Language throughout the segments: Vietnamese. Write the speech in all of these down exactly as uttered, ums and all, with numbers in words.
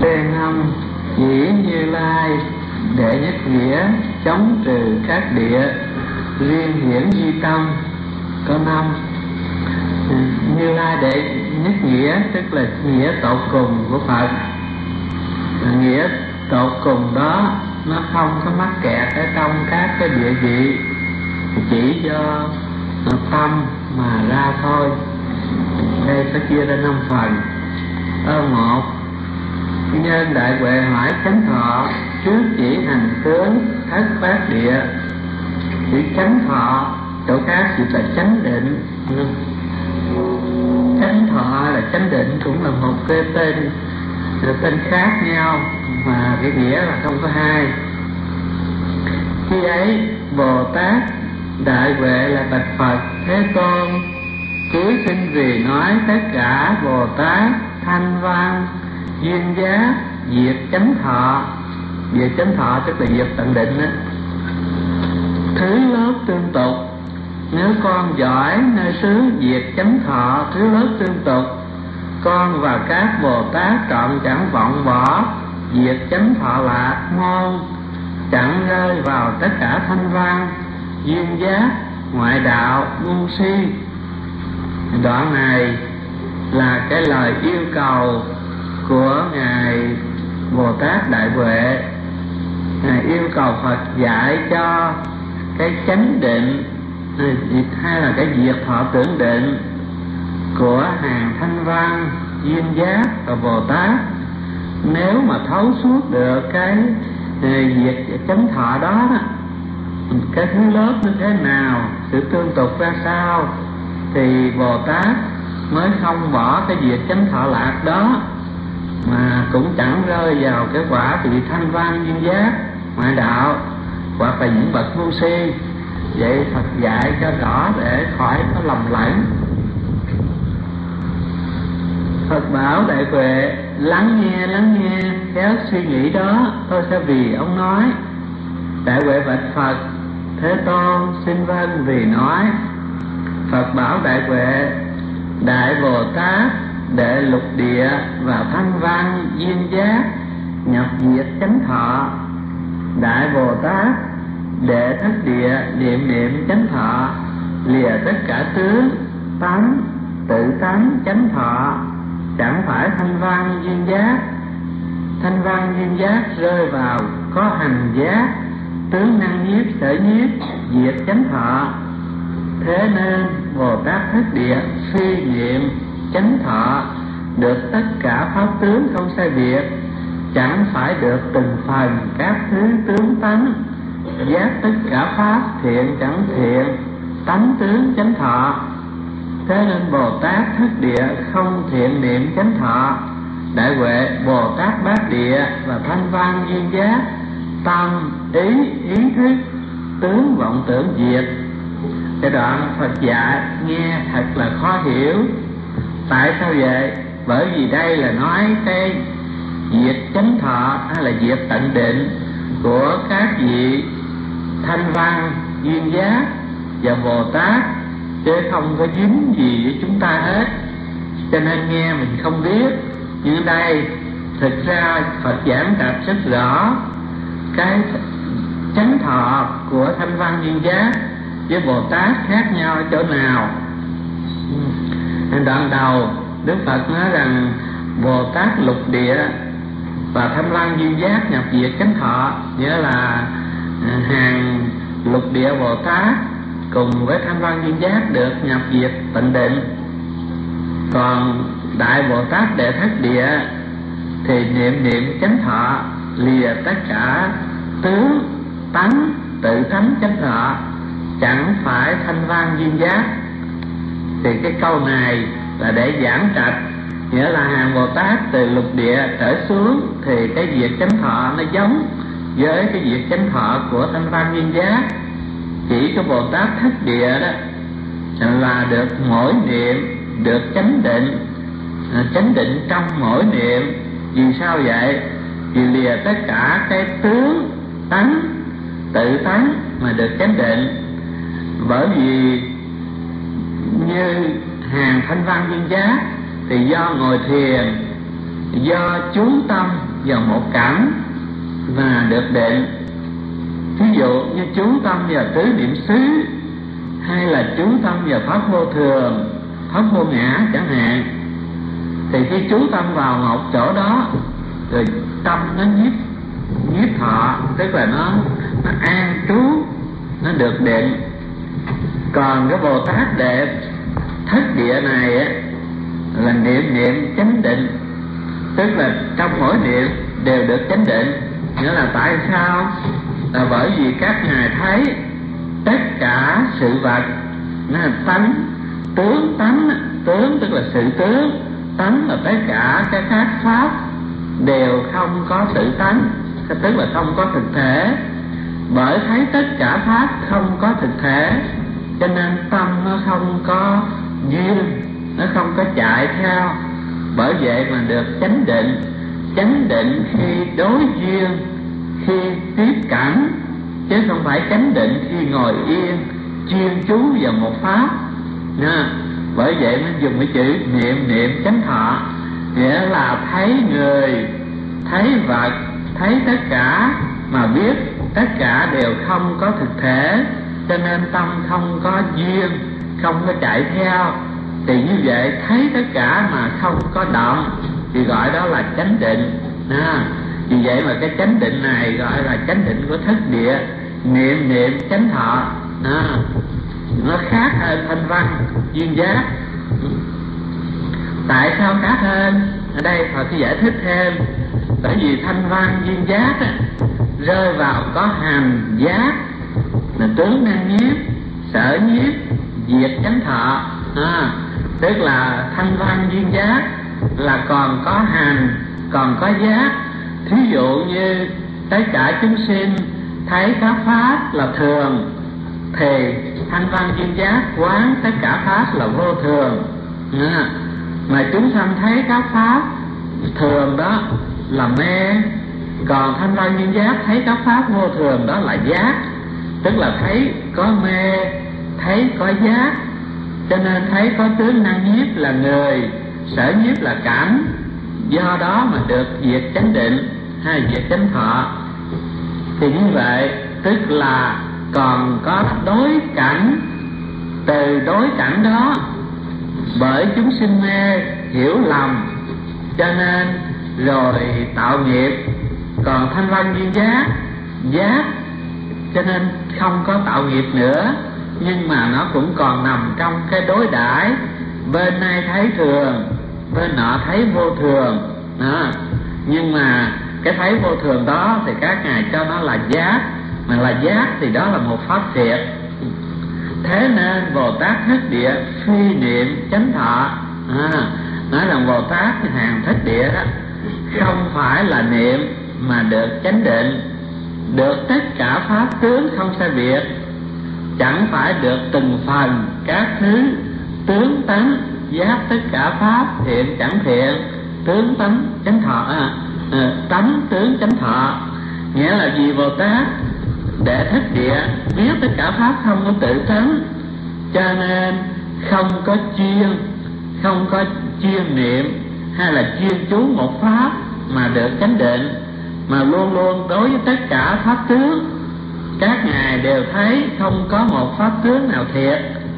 Đề năm chỉ Như Lai đệ nhất nghĩa chống trừ các địa, riêng hiển duy tâm. Có năm Như Lai đệ nhất nghĩa tức là nghĩa tột cùng của Phật. Nghĩa tột cùng đó nó không có mắc kẹt ở trong các cái địa vị, chỉ do tâm mà ra thôi. Đây sẽ chia ra năm phần. Ở một, nhân đại huệ hỏi chánh thọ trước chỉ hành tướng thất bát địa. Chữ chánh thọ chỗ khác chỉ là chánh định. Chánh thọ là chánh định cũng là một cái tên tên khác nhau mà cái nghĩa là không có hai. Khi ấy Bồ Tát đại huệ là bạch Phật Thế Tôn cúi xin vì nói tất cả Bồ Tát thanh văn duyên giác diệt chánh thọ. Diệt chánh thọ tức là diệt tận định đó. Thứ lớp tương tục, nếu con giỏi nơi xứ diệt chánh thọ thứ lớp tương tục, con và các Bồ Tát trọn chẳng vọng bỏ diệt chánh thọ lạc môn, chẳng rơi vào tất cả thanh văn duyên giác ngoại đạo ngu si. Đoạn này là cái lời yêu cầu của ngài Bồ Tát Đại Huệ. Ngài yêu cầu Phật dạy cho cái chánh định hay là cái diệt thọ tưởng định của hàng thanh văn duyên giác và Bồ Tát. Nếu mà thấu suốt được cái diệt chánh thọ đó, cái thứ lớp như thế nào, sự tương tục ra sao, thì Bồ Tát mới không bỏ cái diệt chánh thọ lạc đó, mà cũng chẳng rơi vào cái quả bị thanh văn duyên giác ngoại đạo hoặc là những bậc ngu si. Vậy Phật dạy cho rõ để khỏi có lầm lẫn. Phật bảo Đại Huệ lắng nghe lắng nghe khéo suy nghĩ đó, tôi sẽ vì ông nói. Đại Huệ bạch Phật Thế Tôn xin vâng vì nói. Phật bảo Đại Huệ Đại Bồ Tát đệ lục địa và thanh văn duyên giác nhập diệt chánh thọ. Đại Bồ Tát đệ thất địa niệm niệm chánh thọ, lìa tất cả tướng tánh tự tánh chánh thọ, chẳng phải thanh văn duyên giác. Thanh văn duyên giác rơi vào có hành giác tướng năng nhiếp sở nhiếp diệt chánh thọ. Thế nên Bồ Tát thất địa suy niệm chánh thọ được tất cả pháp tướng không sai biệt, chẳng phải được từng phần các thứ tướng tánh, giác tất cả pháp thiện chẳng thiện tánh tướng chánh thọ. Thế nên Bồ Tát thất địa không thiện niệm chánh thọ. Đại Huệ Bồ Tát bát địa và thanh văn duyên giác tâm ý ý thức tướng vọng tưởng diệt. Cái đoạn Phật dạy nghe thật là khó hiểu. Tại sao vậy? Bởi vì đây là nói cái diệt chánh thọ hay là diệt tận định của các vị thanh văn duyên giác và Bồ Tát, chứ không có dính gì với chúng ta hết. Cho nên nghe mình không biết. Nhưng đây thực ra Phật giảng đạt rất rõ cái chánh thọ của thanh văn duyên giác với Bồ Tát khác nhau ở chỗ nào. Đoạn đầu Đức Phật nói rằng Bồ Tát lục địa và thanh văn duyên giác nhập diệt chánh thọ, nghĩa là hàng lục địa Bồ Tát cùng với thanh văn duyên giác được nhập diệt tịnh định. Còn Đại Bồ Tát đệ thất địa thì niệm niệm chánh thọ, lìa tất cả tướng tánh tự tánh chánh thọ, chẳng phải thanh văn duyên giác. Thì cái câu này là để giảng trạch, nghĩa là hàng Bồ Tát từ lục địa trở xuống thì cái việc chánh thọ nó giống với cái việc chánh thọ của thanh văn duyên giác. Chỉ có Bồ Tát thất địa đó là được mỗi niệm được chánh định, chánh định trong mỗi niệm. Vì sao vậy? Vì lìa tất cả cái tướng tánh tự tánh mà được chánh định. Bởi vì như hàng thanh văn duyên giác thì do ngồi thiền do chú tâm vào một cảnh mà được định. Ví dụ như chú tâm vào tứ niệm xứ, hay là chú tâm vào pháp vô thường, pháp vô ngã chẳng hạn, thì khi chú tâm vào một chỗ đó rồi tâm nó nhiếp nhiếp thọ, tức là nó nó an trú, nó được định. Còn cái Bồ Tát Đệ thất địa này á, là niệm niệm chánh định, tức là trong mỗi niệm đều được chánh định. Nghĩa là tại sao? Là bởi vì các ngài thấy tất cả sự vật nó là tánh, tướng tánh, tướng tức là sự tướng, tánh là tất cả các khác pháp đều không có sự tánh, tức là không có thực thể. Bởi thấy tất cả pháp không có thực thể, cho nên tâm nó không có duyên, nó không có chạy theo. Bởi vậy mà được chánh định. Chánh định khi đối duyên, khi tiếp cảnh, chứ không phải chánh định khi ngồi yên chuyên chú vào một pháp nha. Bởi vậy mới dùng cái chữ niệm niệm chánh thọ, nghĩa là thấy người, thấy vật, thấy tất cả, mà biết tất cả đều không có thực thể, cho nên tâm không có duyên, không có chạy theo. Thì như vậy thấy tất cả mà không có động thì gọi đó là chánh định à. Vì vậy mà cái chánh định này gọi là chánh định của thất địa, niệm niệm chánh thọ à. Nó khác hơn thanh văn duyên giác. Tại sao khác hơn? Ở đây Phật sẽ giải thích thêm. Bởi vì thanh văn duyên giác á, rơi vào có hành giác là tướng năng nhiếp, sở nhiếp, diệt chánh thọ à. Tức là thanh văn duyên giác là còn có hành, còn có giác. Thí dụ như tất cả chúng sinh thấy các pháp là thường, thì thanh văn duyên giác quán tất cả pháp là vô thường à. Mà chúng sanh thấy các pháp thường đó là mê, còn thanh văn duyên giác thấy các pháp vô thường đó là giác, tức là thấy có mê, thấy có giác. Cho nên thấy có tướng năng nhiếp là người, sở nhiếp là cảnh, do đó mà được diệt chánh định hay diệt chánh thọ. Thì như vậy tức là còn có đối cảnh, từ đối cảnh đó bởi chúng sinh mê hiểu lầm, cho nên rồi tạo nghiệp. Còn thanh văn duyên giác, giác cho nên không có tạo nghiệp nữa, nhưng mà nó cũng còn nằm trong cái đối đãi, bên này thấy thường, bên nọ thấy vô thường đó. Nhưng mà cái thấy vô thường đó thì các ngài cho nó là giác, mà là giác thì đó là một pháp thiệt. Thế nên Bồ Tát thất địa phi niệm chánh thọ à, nói rằng Bồ Tát hàng thất địa đó không phải là niệm mà được chánh định, được tất cả pháp tướng không sai biệt, chẳng phải được từng phần các thứ tướng tánh, giác tất cả pháp thiện chẳng thiện, tướng tánh chánh thọ à, à, tánh tướng chánh thọ. Nghĩa là vì Bồ Tát để thất địa biết tất cả pháp không có tự tánh, cho nên không có chuyên, không có chuyên niệm hay là chuyên chú một pháp mà được chánh định, mà luôn luôn đối với tất cả pháp tướng các ngài đều thấy không có một pháp tướng nào thiệt.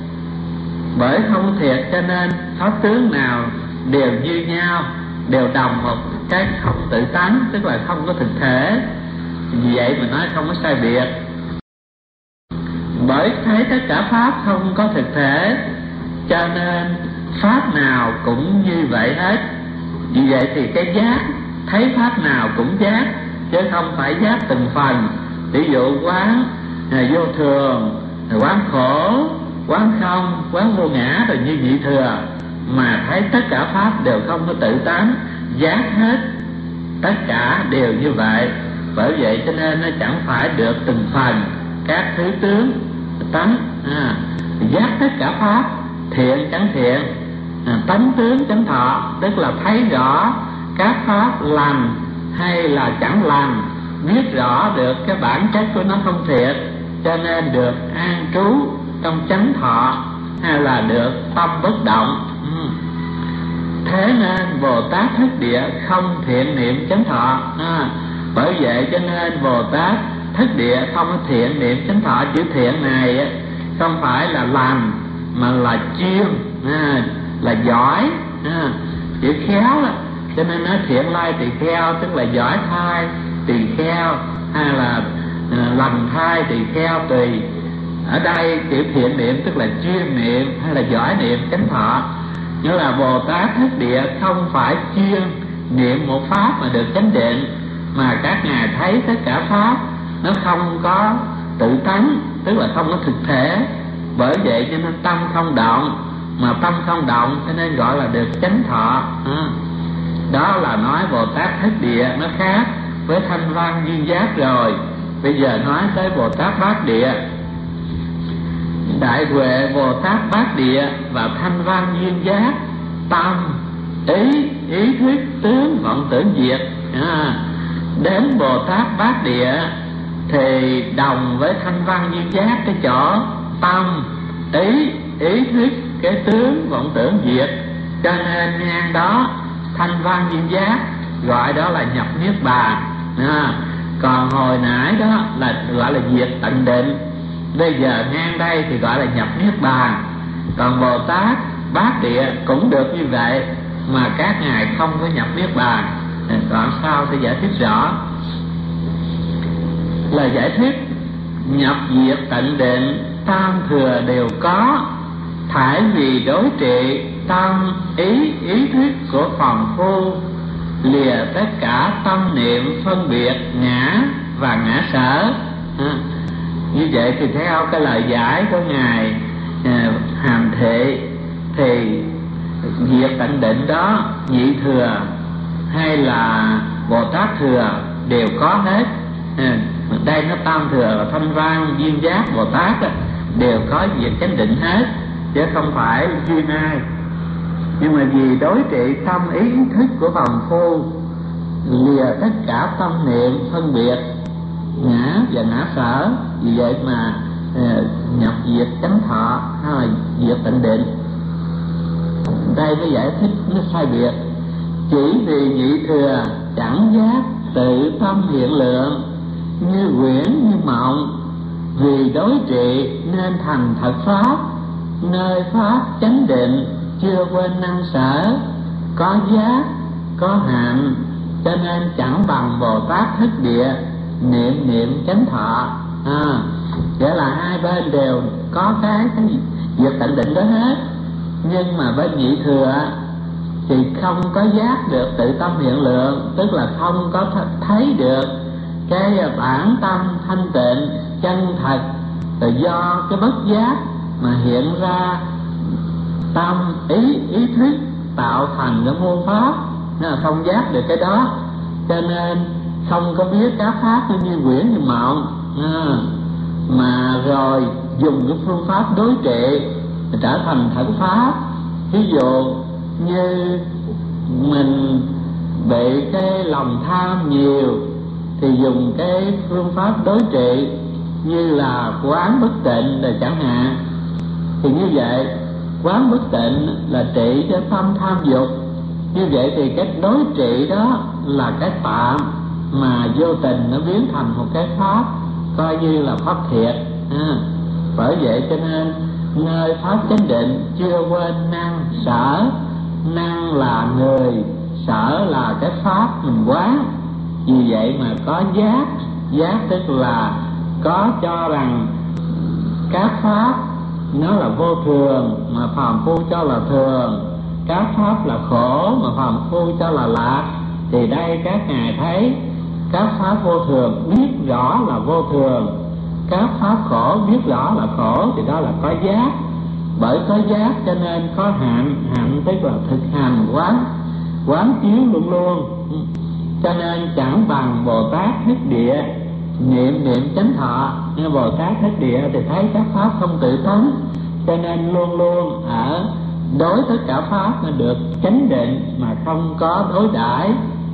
Bởi không thiệt cho nên pháp tướng nào đều như nhau, đều đồng một cái không tự tánh, tức là không có thực thể. Vì vậy mà nói không có sai biệt. Bởi thấy tất cả pháp không có thực thể, cho nên pháp nào cũng như vậy hết. Vì vậy thì cái giác thấy pháp nào cũng giác, chứ không phải giác từng phần. Ví dụ quán vô thường, quán khổ, quán không, quán vô ngã rồi như nhị thừa, mà thấy tất cả pháp đều không có tự tánh, giác hết, tất cả đều như vậy. Bởi vậy cho nên nó chẳng phải được từng phần các thứ tướng tánh à, giác tất cả pháp thiện chẳng thiện, à, tánh tướng chánh thọ, tức là thấy rõ các pháp lành hay là chẳng lành, biết rõ được cái bản chất của nó không thiệt, cho nên được an trú trong chánh thọ hay là được tâm bất động. ừ. Thế nên Bồ Tát thất địa không thiện niệm chánh thọ. à, Bởi vậy cho nên Bồ Tát thất địa không có thiện niệm chánh thọ. Chữ thiện này không phải là làm mà là chuyên, à, là giỏi, à, chữ khéo đó. Cho nên nói thiện lai tỳ kheo tức là giỏi thai tỳ kheo, hay là à, lành thai tỳ kheo tùy. Ở đây chữ thiện niệm tức là chuyên niệm hay là giỏi niệm chánh thọ. Nghĩa là Bồ Tát thất địa không phải chuyên niệm một pháp mà được chánh định, mà các ngài thấy tất cả pháp nó không có tự tánh, tức là không có thực thể. Bởi vậy cho nên tâm không động, mà tâm không động cho nên gọi là được chánh thọ. à. Đó là nói Bồ Tát thất địa nó khác với thanh văn duyên giác rồi. Bây giờ nói tới Bồ Tát bát địa. Đại Huệ Bồ Tát bát địa và thanh văn duyên giác, tâm, ý, ý thức, tướng, vọng tưởng diệt. à, Đến Bồ Tát bát địa thì đồng với thanh văn duyên giác cái chỗ tâm, ý, ý thức, cái tướng, vọng tưởng diệt. Cho nên ngang đó thanh văn duyên giác gọi đó là nhập niết bàn. à, Còn hồi nãy đó là gọi là diệt tận định. Bây giờ ngang đây thì gọi là nhập niết bàn. Còn Bồ Tát bát địa cũng được như vậy, mà các ngài không có nhập niết bàn. Còn sau sẽ giải thích rõ. Là giải thích nhập diệt tận định tam thừa đều có, thải vì đối trị tâm ý ý thức của phàm phu, lìa tất cả tâm niệm phân biệt ngã và ngã sở. à, Như vậy thì theo cái lời giải của ngài à, Hàm Thị thì diệt tận định đó nhị thừa hay là Bồ Tát thừa đều có hết. à, Đây nó tam thừa là thanh văn duyên giác Bồ Tát đó, đều có diệt chánh định hết, chứ không phải duy ai. Nhưng mà vì đối trị tâm ý ý thức của phàm phu, lìa tất cả tâm niệm phân biệt ngã và ngã sở, vì vậy mà uh, nhập diệt chánh thọ hay là diệt tịnh định. Đây mới giải thích nó sai biệt. Chỉ vì nhị thừa chẳng giác tự tâm hiện lượng, như quyển như mộng, vì đối trị nên thành thật pháp, nơi pháp chánh định chưa quên năng sở, có giác có hạnh, cho nên chẳng bằng Bồ Tát thất địa niệm niệm chánh thọ. à, Nghĩa là hai bên đều có cái, cái việc tận định đó hết, nhưng mà bên nhị thừa thì không có giác được tự tâm hiện lượng, tức là không có th- thấy được cái bản tâm thanh tịnh chân thật, rồi do cái bất giác mà hiện ra tâm ý ý thức tạo thành cái môn pháp, nó là không giác được cái đó, cho nên không có biết các pháp như quyển như mộng. à, mà rồi dùng cái phương pháp đối trị trở thành thẳng pháp. Ví dụ như mình bị cái lòng tham nhiều thì dùng cái phương pháp đối trị như là quán bất tịnh là chẳng hạn. Thì như vậy quán bất tịnh là trị cho tâm tham dục. Như vậy thì cái đối trị đó là cái tạm mà vô tình nó biến thành một cái pháp, coi như là pháp thiệt. à, Bởi vậy cho nên nơi pháp chánh định chưa quên năng sở. Năng là người, sở là cái pháp mình quán. Vì vậy mà có giác. Giác tức là có cho rằng các pháp nó là vô thường mà phàm phu cho là thường, các pháp là khổ mà phàm phu cho là lạc. Thì đây các ngài thấy các pháp vô thường biết rõ là vô thường, các pháp khổ biết rõ là khổ, thì đó là có giác. Bởi có giác cho nên có hạnh. Hạnh tức là thực hành quán quán chiếu luôn luôn. Cho nên chẳng bằng Bồ Tát thất địa niệm niệm chánh thọ. Nhưng Bồ Tát thất địa thì thấy các pháp không tự tánh, cho nên luôn luôn ở đối tất cả pháp nó được chánh định mà không có đối đãi.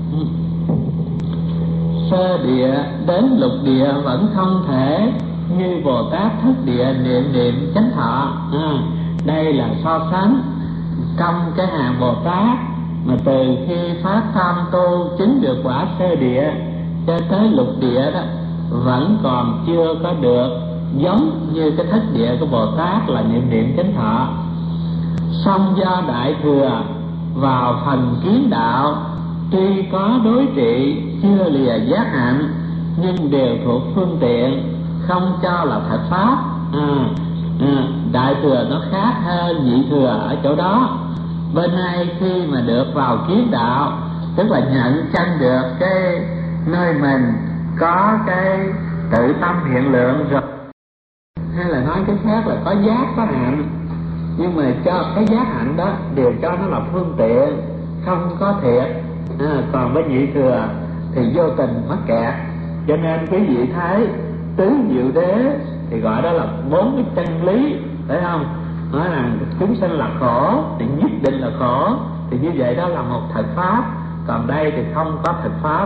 Sơ địa đến lục địa vẫn không thể như Bồ Tát thất địa niệm niệm chánh thọ. à, Đây là so sánh trong cái hàng Bồ Tát mà từ khi phát tâm tu chứng được quả sơ địa cho tới lục địa đó vẫn còn chưa có được giống như cái thất địa của Bồ Tát là niệm niệm chánh thọ. Song do Đại Thừa vào phần kiến đạo tuy có đối trị chưa lìa giác hạnh nhưng đều thuộc phương tiện, không cho là thật pháp. à, à, Đại Thừa nó khác hơn Nhị Thừa ở chỗ đó. Bên này khi mà được vào kiến đạo, tức là nhận chân được cái nơi mình có cái tự tâm hiện lượng rồi, hay là nói cái khác là có giác có hạnh, nhưng mà cho cái giác hạnh đó đều cho nó là phương tiện, không có thiệt. à, Còn với Nhị Thừa thì vô tình mắc kẹt. Cho nên quý vị thấy tứ diệu đế thì gọi đó là bốn cái chân lý, phải không? Nói rằng chúng sinh là khổ thì nhất định là khổ, thì như vậy đó là một thật pháp. Còn đây thì không có thật pháp.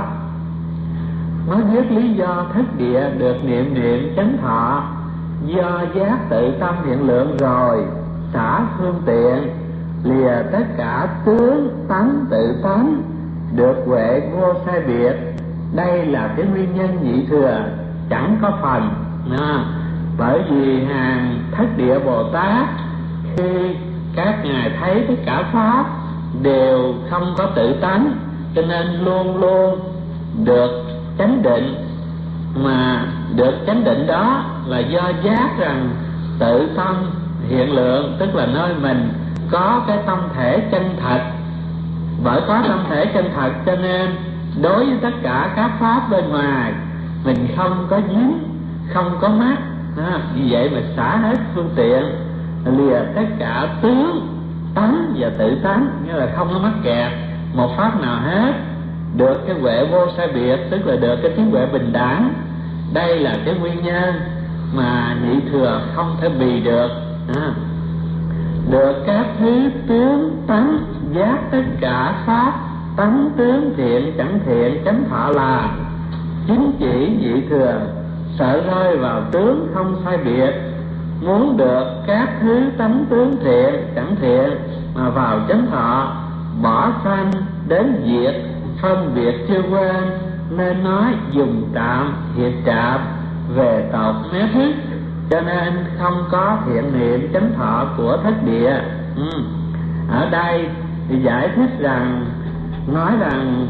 Nó viết lý do thất địa được niệm niệm chánh thọ, do giác tự tâm hiện lượng rồi xả phương tiện, lìa tất cả tướng tánh tự tánh, được huệ vô sai biệt. Đây là cái nguyên nhân Nhị Thừa chẳng có phần. à, Bởi vì hàng thất địa Bồ Tát khi các ngài thấy tất cả pháp đều không có tự tánh, cho nên luôn luôn được chánh định. Mà được chánh định đó là do giác rằng tự tâm hiện lượng, tức là nơi mình có cái tâm thể chân thật. Bởi có tâm thể chân thật cho nên đối với tất cả các pháp bên ngoài mình không có dính, không có mắc. à, Vì vậy mà xả hết phương tiện, lìa tất cả tướng tánh và tự tánh, nghĩa là không có mắc kẹt một pháp nào hết, được cái huệ vô sai biệt, tức là được cái trí huệ bình đẳng. Đây là cái nguyên nhân mà Nhị Thừa không thể bì được. à, Được các thứ tướng tánh, giác tất cả pháp tánh tướng thiện chẳng thiện chánh thọ là chính chỉ Nhị Thừa. Sợ rơi vào tướng không sai biệt, muốn được các thứ tánh tướng thiện chẳng thiện mà vào chánh thọ, bỏ sanh đến diệt phân biệt chưa quên, nên nói dùng trạm hiệp trạm về tộc né thức. Cho nên không có thiện niệm chánh thọ của thất địa. ừ. Ở đây thì giải thích rằng, nói rằng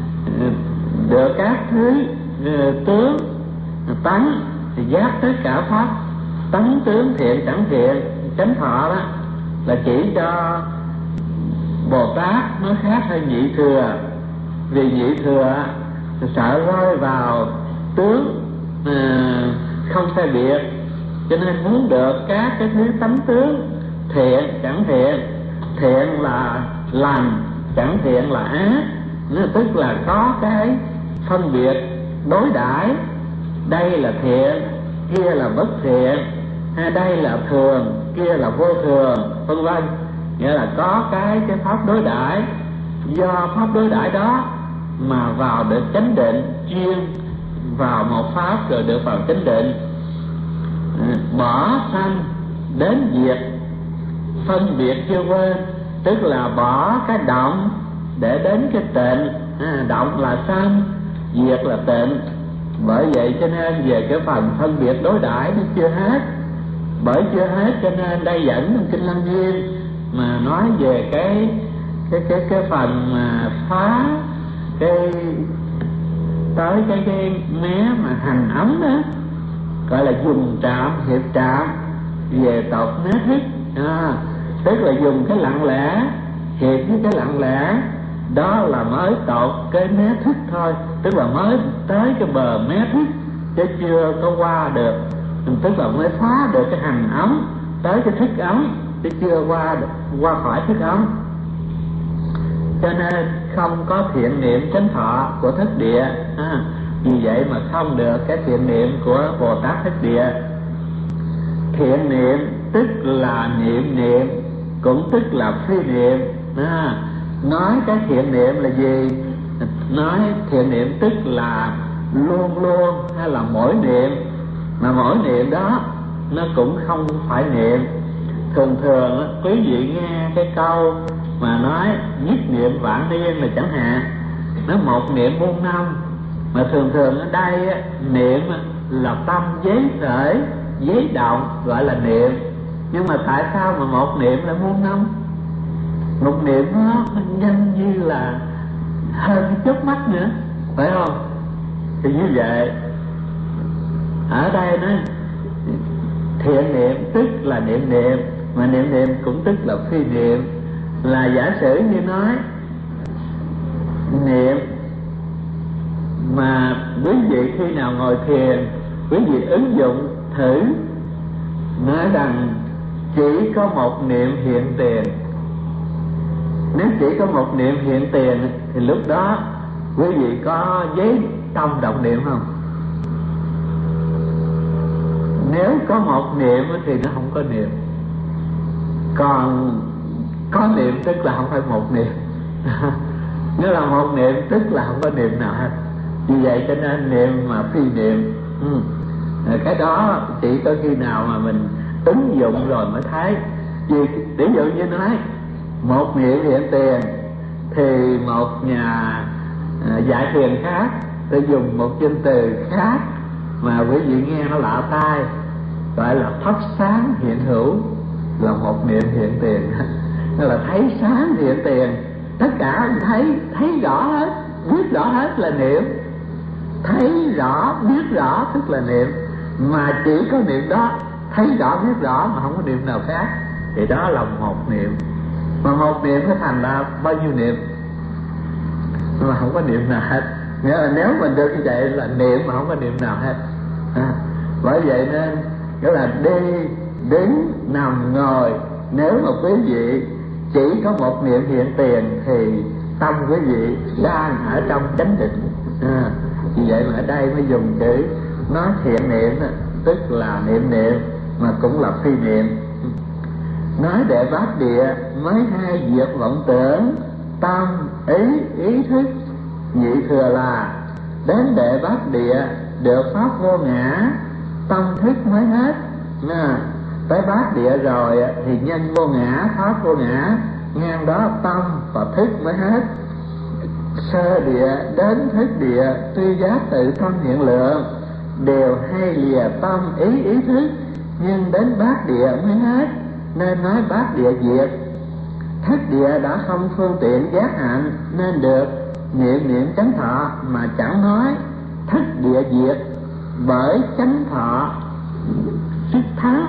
được các thứ tướng tánh thì giác tất cả pháp tánh tướng thiện chẳng thiện chánh thọ, đó là chỉ cho Bồ Tát nó khác hơn Nhị Thừa. Vì Nhị Thừa sợ rơi vào tướng à, không sai biệt, cho nên muốn được các cái thứ tánh tướng thiện chẳng thiện, thiện là lành, chẳng thiện là ác, nó tức là có cái phân biệt đối đãi. Đây là thiện, kia là bất thiện, hay đây là thường, kia là vô thường, vân vân. Nghĩa là có cái cái pháp đối đãi. Do pháp đối đãi đó mà vào được chánh định, chuyên vào một pháp rồi được vào chánh định. Bỏ sanh đến diệt phân biệt chưa quên, tức là bỏ cái động để đến cái tịnh. à, Động là sanh, diệt là tịnh. Bởi vậy cho nên về cái phần phân biệt đối đãi nó chưa hết. Bởi chưa hết cho nên đây dẫn trong Kinh Lăng Nghiêm mà nói về cái cái cái cái phần mà phá cái tới cái cái mé mà hành ấm đó, gọi là dùng trạm hiệp trạm về tộc né thức. à, Tức là dùng cái lặng lẽ hiệp với cái lặng lẽ, đó là mới tộc cái mé thức thôi, tức là mới tới cái bờ mé thức chứ chưa có qua được, tức là mới phá được cái hành ấm tới cái thức ấm chứ chưa qua được, qua khỏi thức ấm. Cho nên không có thiện niệm chánh thọ của thất địa. à, Vì vậy mà không được cái thiện niệm của Bồ Tát thất địa. Thiện niệm tức là niệm niệm, cũng tức là phi niệm. à, Nói cái thiện niệm là gì? Nói thiện niệm tức là luôn luôn hay là mỗi niệm, mà mỗi niệm đó nó cũng không phải niệm. Thường thường quý vị nghe cái câu mà nói nhất niệm vạn niên là chẳng hạn, nó một niệm muôn năm. Mà thường thường ở đây á, niệm là tâm giấy khởi giấy động gọi là niệm. Nhưng mà tại sao mà một niệm là muôn năm? Một niệm nó nhanh như là hơn cái chớp mắt nữa, phải không? Thì như vậy ở đây nó thiện niệm tức là niệm niệm, mà niệm niệm cũng tức là phi niệm. Là giả sử như nói niệm mà quý vị khi nào ngồi thiền, quý vị ứng dụng thử nói rằng chỉ có một niệm hiện tiền. Nếu chỉ có một niệm hiện tiền thì lúc đó quý vị có giấy tâm động niệm không? Nếu có một niệm thì nó không có niệm. Còn có niệm tức là không phải một niệm. Nếu là một niệm tức là không có niệm nào hết. Vì vậy cho nên niệm mà phi niệm, ừ. Cái đó chỉ có khi nào mà mình ứng dụng rồi mới thấy. Vì ví dụ như nói một niệm hiện tiền thì một nhà à, dạy thiền khác để dùng một danh từ khác mà quý vị nghe nó lạ tai, gọi là thắp sáng hiện hữu, là một niệm hiện tiền. Nó là thấy sáng hiện tiền, tất cả thấy thấy rõ hết, biết rõ hết là niệm. Thấy rõ biết rõ tức là niệm, mà chỉ có niệm đó, thấy rõ biết rõ mà không có niệm nào khác, thì đó là một niệm. Mà một niệm nó thành ra bao nhiêu niệm mà không có niệm nào hết. Nghĩa là nếu mình được như vậy là niệm mà không có niệm nào hết. À, bởi vậy nên nghĩa là đi đứng nằm ngồi, nếu mà quý vị chỉ có một niệm hiện tiền thì tâm quý vị đang ở trong chánh định. À, vì vậy mà ở đây mới dùng chữ nói thiện niệm, tức là niệm niệm mà cũng là phi niệm. Nói đệ bát địa mới hai diệt vọng tưởng, tâm ý ý thức nhị thừa là đến đệ bát địa được pháp vô ngã, tâm thức mới hết. À, tới bát địa rồi thì nhân vô ngã, pháp vô ngã, ngang đó tâm và thức mới hết. Sơ địa đến thức địa tuy giác tự tâm hiện lượng, đều hay lìa tâm ý ý thức, nhưng đến bát địa mới hết, nên nói bát địa diệt. Thất địa đã không phương tiện giác hạnh, nên được niệm niệm chánh thọ mà chẳng nói thất địa diệt, bởi chánh thọ sức thắng,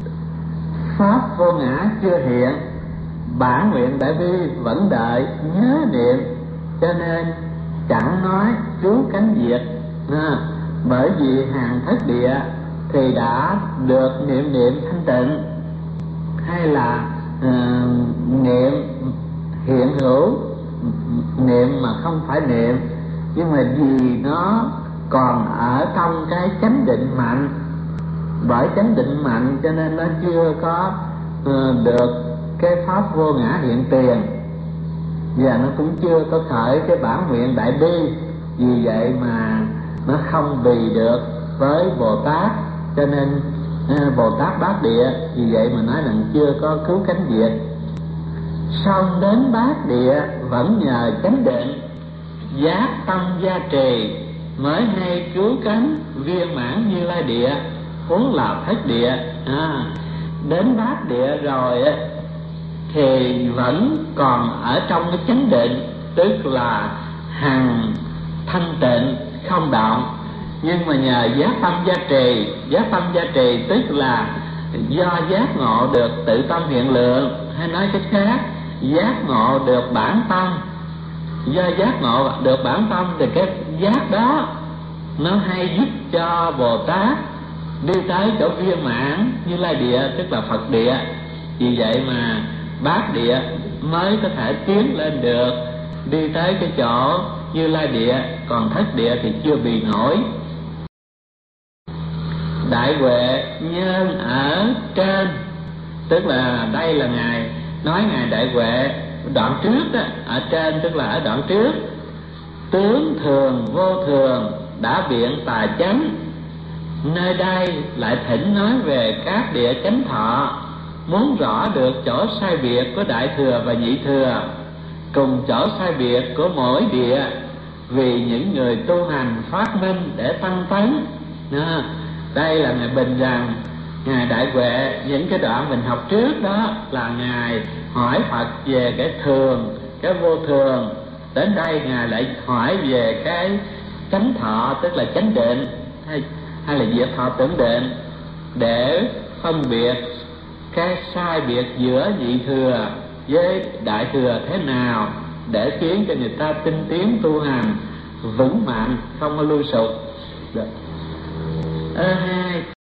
pháp vô ngã chưa hiện, bản nguyện đại bi vẫn đợi nhớ niệm, cho nên chẳng nói trú cánh diệt. À, bởi vì hàng thất địa thì đã được niệm niệm thanh tịnh, hay là uh, niệm hiện hữu, niệm mà không phải niệm, nhưng mà vì nó còn ở trong cái chánh định mạnh, bởi chánh định mạnh cho nên nó chưa có uh, được cái pháp vô ngã hiện tiền, và nó cũng chưa có khởi cái bản nguyện đại bi. Vì vậy mà nó không bì được với Bồ Tát, cho nên uh, Bồ Tát bát địa, vì vậy mà nói rằng chưa có cứu cánh diệt. Xong đến bát địa vẫn nhờ chánh định, giác tâm gia trì, mới hay cứu cánh viên mãn Như Lai địa, huống là thất địa. À, đến bát địa rồi thì vẫn còn ở trong cái chánh định, tức là hằng thanh tịnh không động, nhưng mà nhờ giác tâm gia trì. Giác tâm gia trì tức là do giác ngộ được tự tâm hiện lượng, hay nói cách khác, giác ngộ được bản tâm. Do giác ngộ được bản tâm thì cái giác đó nó hay giúp cho Bồ Tát đi tới chỗ viên mãn Như Lai địa, tức là Phật địa. Vì vậy mà bát địa mới có thể tiến lên được, đi tới cái chỗ Như Lai địa, còn thất địa thì chưa bì nổi. Đại Huệ nhân ở trên, tức là đây là ngài nói ngài Đại Huệ đoạn trước đó, ở trên tức là ở đoạn trước. Tướng thường vô thường đã biện tà chánh, nơi đây lại thỉnh nói về các địa chánh thọ, muốn rõ được chỗ sai biệt của Đại Thừa và Nhị Thừa, cùng chỗ sai biệt của mỗi địa, vì những người tu hành phát minh để tăng tấn. À, đây là Ngài Bình rằng Ngài Đại Huệ, những cái đoạn mình học trước đó là Ngài hỏi Phật về cái thường, cái vô thường. Đến đây Ngài lại hỏi về cái chánh thọ, tức là chánh định, hay, hay là diệt thọ tưởng định, để phân biệt cái sai biệt giữa Nhị Thừa với Đại Thừa thế nào, để khiến cho người ta tinh tiến tu hành vững mạnh, không có lui sụp. Ơ hai